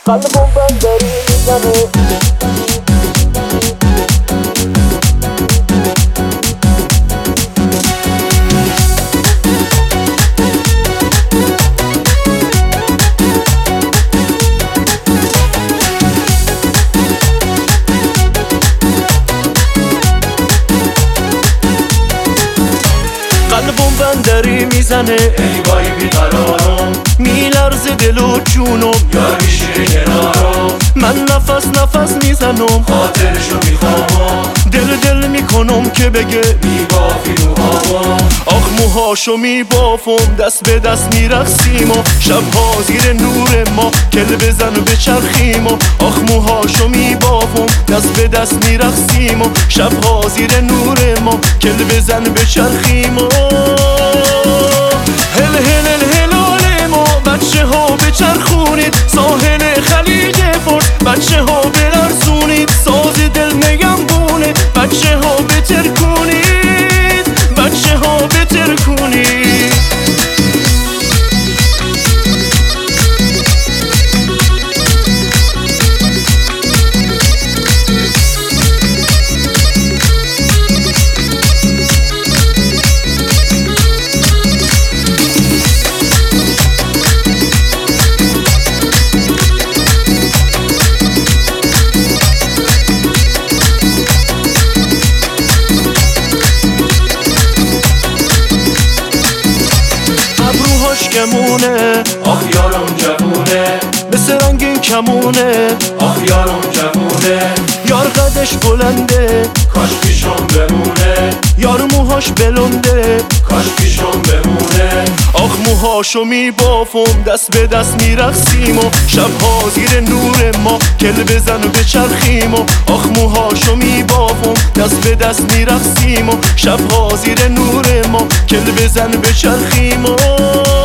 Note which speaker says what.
Speaker 1: قلبم بندری میزنه
Speaker 2: قلبم بندری میزنه
Speaker 3: ای وای بیقرارم
Speaker 2: میلرزه دل و جونم
Speaker 3: یار میشه کنارم
Speaker 2: من نفس میزنم
Speaker 3: خاطرشو میخوام
Speaker 2: دل میکنم که بگه
Speaker 3: میبافی رو هوا
Speaker 2: آخ موهاشو میبافم دست به دست میرقصیم و شبها زیر نور ما کل بزن و بچرخیم و آخ موهاشو میبافم دست به دست میرقصیم و شبها زیر نور ما کل بزن بچرخیم و هل هل هل هلال ما بچه ها بچرخونید ساحل خلیج فارس بچه ها بررزونید ساز دل نگمبونه بچه ها بترکونید بچه ها بترکونید کمونه
Speaker 3: آخ یارم جوونه
Speaker 2: مثل رنگین کمونه
Speaker 3: آخ یارم جوونه
Speaker 2: یار قدش بلنده
Speaker 3: کاش پیشم بمونه
Speaker 2: یار موهاش بلنده
Speaker 3: کاش پیشم بمونه
Speaker 2: آخ موهاشو میبافم دست به دست میرقصیم و شبها زیر نور ما کل بزن و بچرخیم و آخ موهاشو میبافم دست به دست میرقصیم و شبها زیر نور ما کل بزن و بچرخیم و